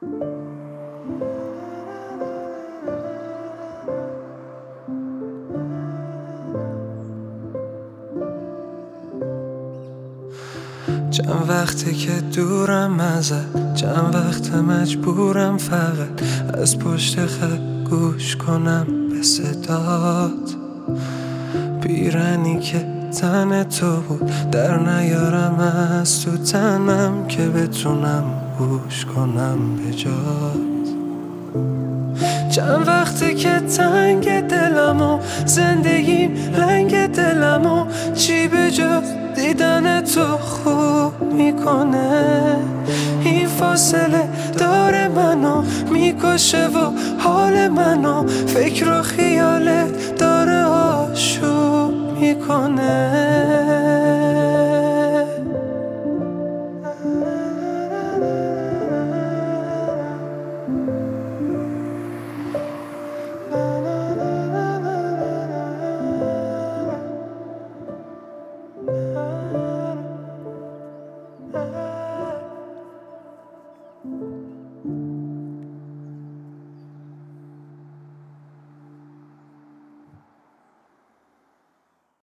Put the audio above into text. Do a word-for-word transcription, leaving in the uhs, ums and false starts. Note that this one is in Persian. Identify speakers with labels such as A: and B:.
A: چند وقته که دورم ازت، چند وقت مجبورم فقط از پشت خط گوش کنم به صدات. پیرنی که تن تو بود در نیارم از تو تنم که بتونم گوش کنم به جات. چند وقته که تنگ دلم و زندگیم لنگ دلم و چی به جز دیدن تو خوب میکنه. این فاصله داره منو میکشه و حال منو فکر و خیالت داره آشوب میکنه.